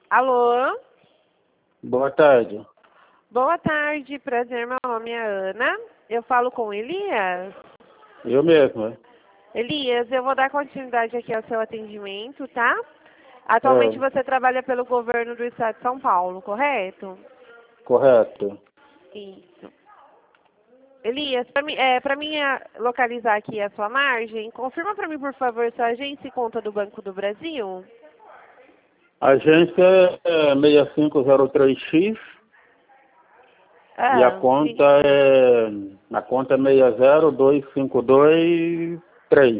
Alô? Boa tarde. Boa tarde, prazer, meu nome é Ana. Eu falo com Elias. Eu mesmo, né? Elias, eu vou dar continuidade aqui ao seu atendimento, tá? Atualmente É, você trabalha pelo governo do estado de São Paulo, correto? correto. Isso. Elias, para mim localizar aqui a sua margem, confirma para mim, por favor, sua agência e conta do Banco do Brasil. Agência é 6503X e a Ah, conta sim. é 6025223.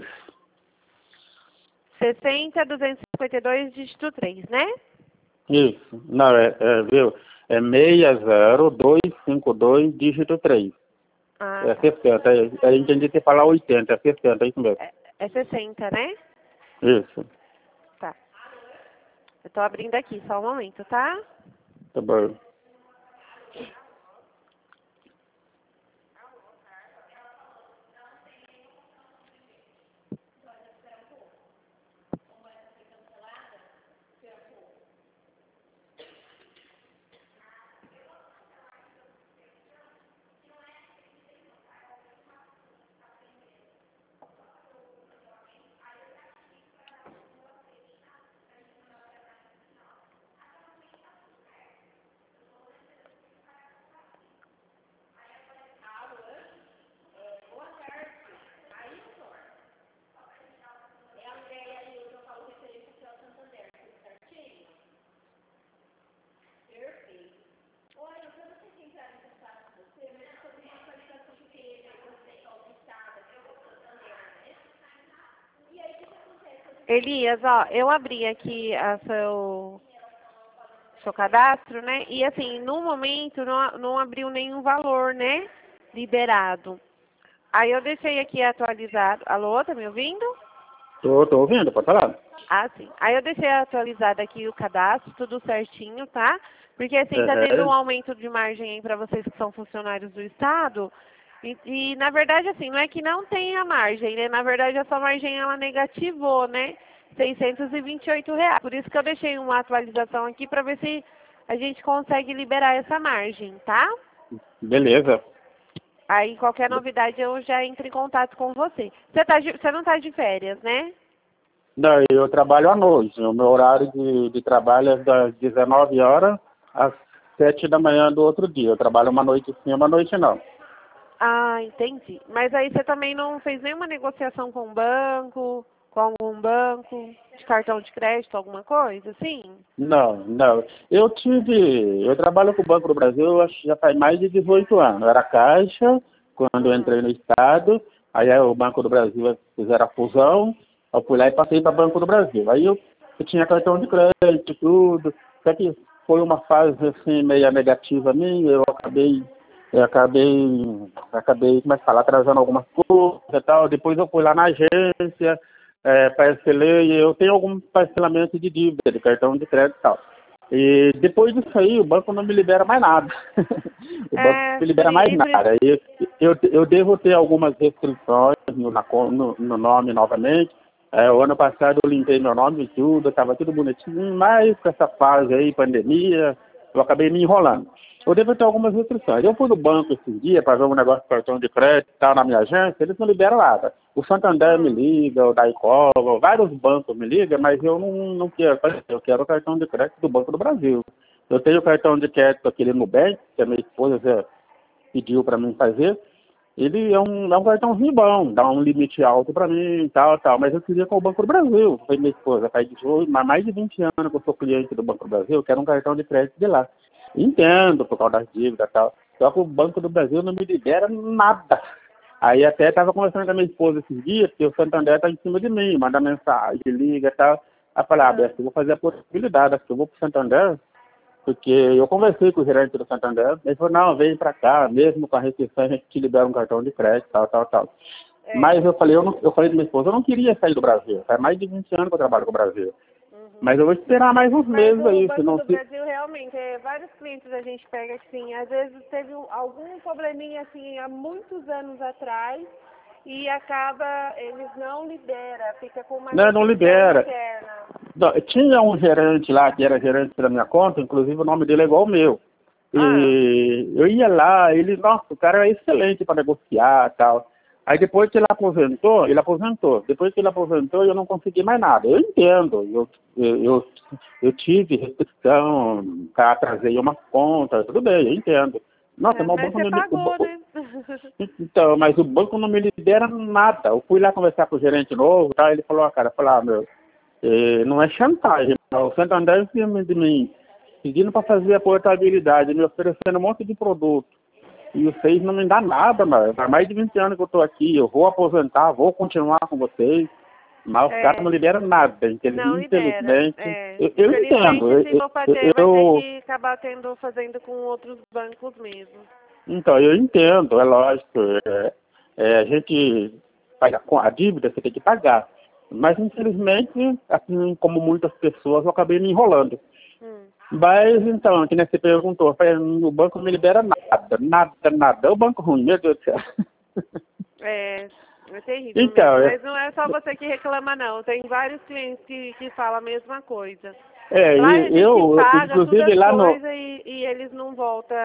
60-252, dígito 3, né? Isso. Não, viu? É 60252 dígito 3. Ah, É tá. 60. Eu entendi que falar 80, é 60, é isso mesmo. É 60, né? Isso. Tá. Eu tô abrindo aqui, só um momento, tá? Tá bom. Elias, ó, eu abri aqui seu cadastro, né? E assim, no momento não abriu nenhum valor, né? Liberado. Aí eu deixei aqui atualizado. Alô, tá me ouvindo? Tô ouvindo, pode falar. Ah, sim. Aí eu deixei atualizado aqui o cadastro, tudo certinho, tá? Porque assim, tá tendo um É, aumento de margem aí para vocês que são funcionários do Estado. Na verdade, assim, não é que não tenha margem, né? Na verdade, a sua margem, ela negativou, né? R$ 628. Por isso que eu deixei uma atualização aqui para ver se a gente consegue liberar essa margem, tá? beleza. Aí, qualquer novidade, eu já entro em contato com você. Você não tá de férias, né? Não, eu trabalho à noite. O meu horário de trabalho é das 19 horas às 7 da manhã do outro dia. Eu trabalho uma noite sim, uma noite não. Ah, entendi. Mas aí você também não fez nenhuma negociação com o banco, com algum banco, de cartão de crédito, alguma coisa, assim? Não, não. Eu trabalho com o Banco do Brasil, eu acho que já faz mais de 18 anos. Eu era caixa quando eu entrei no Estado, aí o Banco do Brasil fizeram a fusão, eu fui lá e passei para o Banco do Brasil. Aí eu tinha cartão de crédito, tudo, só que foi uma fase assim meio negativa minha, eu acabei, como é que fala, atrasando algumas coisas e tal. Depois eu fui lá na agência, parcelei, eu tenho algum parcelamento de dívida, de cartão de crédito e tal. E depois disso aí, o banco não me libera mais nada. O banco não É, me libera mais por isso. nada. Eu devo ter algumas restrições no nome novamente. O ano passado eu limpei meu nome e tudo, estava tudo bonitinho, mas com essa fase aí, pandemia, eu acabei me enrolando. Eu devo ter algumas restrições. Eu fui no banco esses dias para ver um negócio de cartão de crédito e tal na minha agência, eles não liberam nada. O Santander me liga, o Daicova, vários bancos me ligam, mas eu não quero. Eu quero o cartão de crédito do Banco do Brasil. Eu tenho o cartão de crédito aquele Nubank, que a minha esposa pediu para mim fazer. Ele é um cartãozinho bom, dá um limite alto para mim, tal, mas eu queria com o Banco do Brasil. Foi minha esposa, faz mais de 20 anos que eu sou cliente do Banco do Brasil, eu quero um cartão de crédito de lá. Entendo, por causa das dívidas e tal. Só que o Banco do Brasil não me libera nada. Aí até estava conversando com a minha esposa esses dias, porque o Santander está em cima de mim, manda mensagem, liga e tal. Aí eu falei, Beto, eu vou fazer a possibilidade, acho que eu vou pro Santander, porque eu conversei com o gerente do Santander, ele falou, não, vem para cá, mesmo com a restrição, a gente te libera um cartão de crédito, tal. Mas É. eu falei para minha esposa, eu não queria sair do Brasil, faz mais de 20 anos que eu trabalho com o Brasil. Mas eu vou esperar mais uns Mas meses o aí, Banco senão do se... Brasil realmente, vários clientes a gente pega assim, às vezes teve algum probleminha assim há muitos anos atrás e acaba, eles não liberam, fica com uma Não restrição libera. interna. Não, tinha um gerente lá, que era gerente da minha conta, inclusive o nome dele é igual ao meu. E eu ia lá, nossa, o cara é excelente para negociar e tal. Aí depois que ele aposentou. Depois que ele aposentou, eu não consegui mais nada. Eu entendo, eu tive restrição, atrasei uma conta, tudo bem, eu entendo. Nossa, mas o Mas banco você pagou, né? Então, mas o banco não me libera nada. Eu fui lá conversar com o gerente novo, tá? Ele falou, não é chantagem, não. O Santander de mim pedindo para fazer a portabilidade, me oferecendo um monte de produto. E vocês não me dão nada, mano. Há mais de 20 anos que eu estou aqui, eu vou aposentar, vou continuar com vocês, mas os caras não liberam nada. Não libera. Eu entendo. Se for fazer, vai ter que acabar fazendo com outros bancos mesmo. Então, eu entendo, é lógico. A gente paga com a dívida, você tem que pagar. Mas, infelizmente, assim como muitas pessoas, eu acabei me enrolando. Mas, então, que nem você perguntou, o banco não me libera nada. É o banco ruim, meu Deus do céu. É terrível então, mesmo. Mas não é só você que reclama, não. Tem vários clientes que falam a mesma coisa. Lá a gente paga inclusive lá e eles não voltam.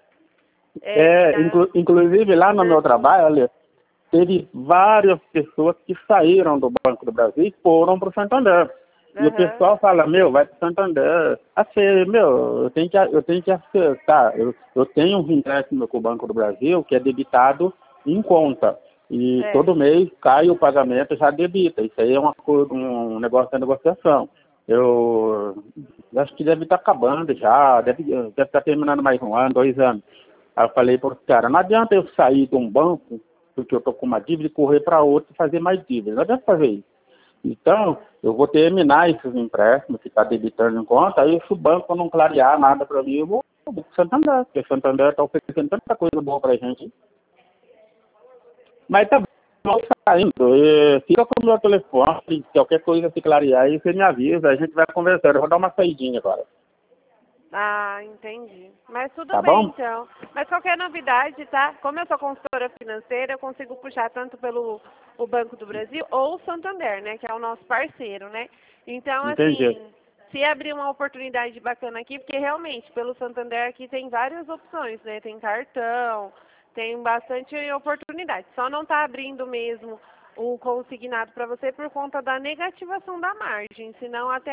Inclusive lá no meu trabalho, olha, teve várias pessoas que saíram do Banco do Brasil e foram para o Santander. E o pessoal fala, vai para o Santander. Assim, eu tenho que acertar. Eu tenho um empréstimo com o Banco do Brasil que é debitado em conta. E todo mês cai o pagamento, já debita. Isso aí é um negócio da negociação. Eu acho que deve estar acabando já, deve estar terminando mais 1 ano, 2 anos. Aí eu falei para os caras, não adianta eu sair de um banco, porque eu estou com uma dívida, e correr para outro e fazer mais dívida. Não adianta fazer isso. Então, eu vou terminar esses empréstimos que está debitando em conta, aí se o banco não clarear nada para mim, eu vou para o Santander, porque o Santander está oferecendo tanta coisa boa para a gente. Mas tá bom, saindo. Fica com o meu telefone, se qualquer coisa se clarear, aí você me avisa, a gente vai conversando. Eu vou dar uma saidinha agora. Entendi. Mas tudo tá bem, bom? então. Mas qualquer novidade, tá? Como eu sou consultora financeira, eu consigo puxar tanto pelo o Banco do Brasil ou o Santander, né? Que é o nosso parceiro, né? Então, Entendi. assim, se abrir uma oportunidade bacana aqui, porque realmente, pelo Santander aqui tem várias opções, né? Tem cartão, tem bastante oportunidade. Só não está abrindo mesmo o consignado para você por conta da negativação da margem. Senão até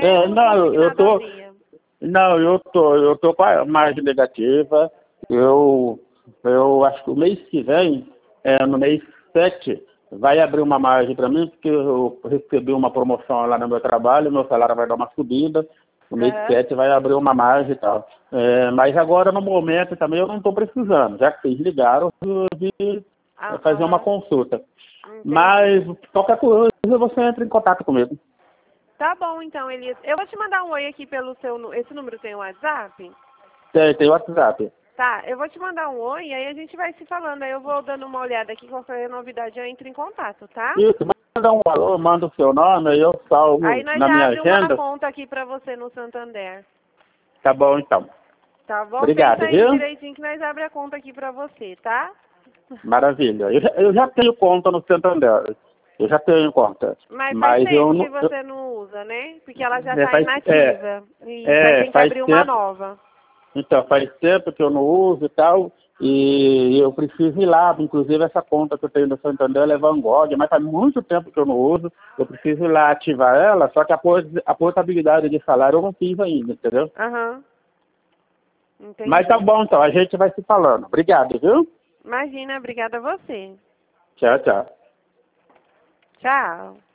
eu tô com a margem negativa. Eu acho que o mês que vem, no mês 7, vai abrir uma margem para mim, porque eu recebi uma promoção lá no meu trabalho, meu salário vai dar uma subida. No mês 7 vai abrir uma margem e tal. Mas agora, no momento, também eu não estou precisando. Já que vocês ligaram, eu resolvi fazer uma consulta. Entendi. Mas qualquer coisa, você entra em contato comigo. Tá bom, então, Elias. Eu vou te mandar um oi aqui pelo seu... Esse número tem WhatsApp? Tem WhatsApp. Tá, eu vou te mandar um oi e aí a gente vai se falando. Aí eu vou dando uma olhada aqui, qualquer novidade eu entro em contato, tá? Isso, manda um alô, manda o seu nome, aí eu salvo aí nós na já minha abrimos agenda. uma conta aqui pra você no Santander. Tá bom, então. Tá bom? Obrigado, Pensa aí viu? direitinho que nós abrimos a conta aqui pra você, tá? Maravilha. Eu já tenho conta no Santander. Eu já tenho conta. Mas faz tempo que você não usa, né? Porque ela já tá inativa. E vai ter que abrir uma nova. Então, faz tempo que eu não uso e tal. E eu preciso ir lá. Inclusive, essa conta que eu tenho no Santander é Vanguard, mas faz muito tempo que eu não uso. Eu preciso ir lá ativar ela, só que a portabilidade de salário eu não fiz ainda, entendeu? Entendi. Mas tá bom, então. A gente vai se falando. Obrigado, viu? Imagina, obrigada a você. Tchau, tchau. Tchau.